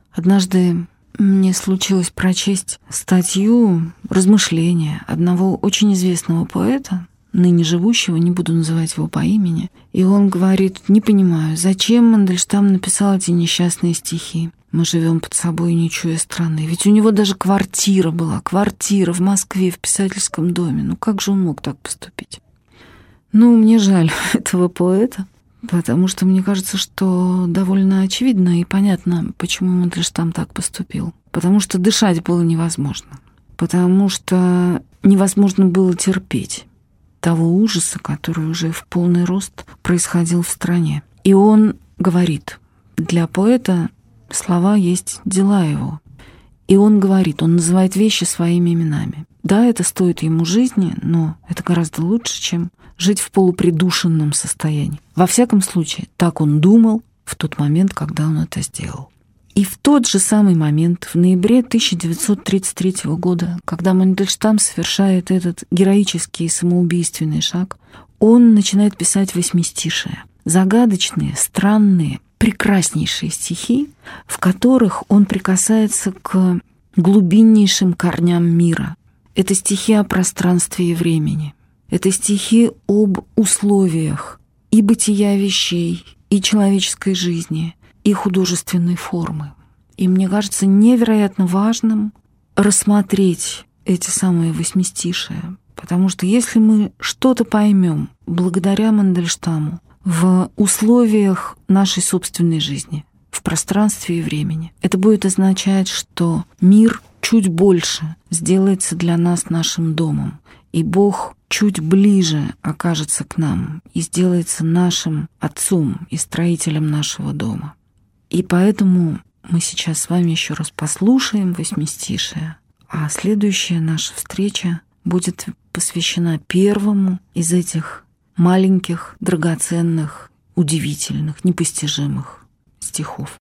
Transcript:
Однажды мне случилось прочесть статью, размышления одного очень известного поэта, ныне живущего, не буду называть его по имени. И он говорит: не понимаю, зачем Мандельштам написал эти несчастные стихи. Мы живем под собой, не чуя страны. Ведь у него даже квартира была, квартира в Москве, в писательском доме. Ну как же он мог так поступить? Ну, мне жаль этого поэта, потому что мне кажется, что довольно очевидно и понятно, почему Мандельштам так поступил. Потому что дышать было невозможно. Потому что невозможно было терпеть того ужаса, который уже в полный рост происходил в стране. И он говорит, для поэта слова есть дела его. И он говорит, он называет вещи своими именами. Да, это стоит ему жизни, но это гораздо лучше, чем жить в полупридушенном состоянии. Во всяком случае, так он думал в тот момент, когда он это сделал. И в тот же самый момент, в ноябре 1933 года, когда Мандельштам совершает этот героический и самоубийственный шаг, он начинает писать восьмистишие. Загадочные, странные, прекраснейшие стихи, в которых он прикасается к глубиннейшим корням мира. Это стихи о пространстве и времени. Это стихи об условиях и бытия вещей, и человеческой жизни, и художественной формы. И мне кажется невероятно важным рассмотреть эти самые восьмистишия, потому что если мы что-то поймем благодаря Мандельштаму в условиях нашей собственной жизни, в пространстве и времени, это будет означать, что мир чуть больше сделается для нас нашим домом, и Бог чуть ближе окажется к нам и сделается нашим отцом и строителем нашего дома. И поэтому мы сейчас с вами еще раз послушаем восьмистишие, а следующая наша встреча будет посвящена первому из этих маленьких, драгоценных, удивительных, непостижимых стихов.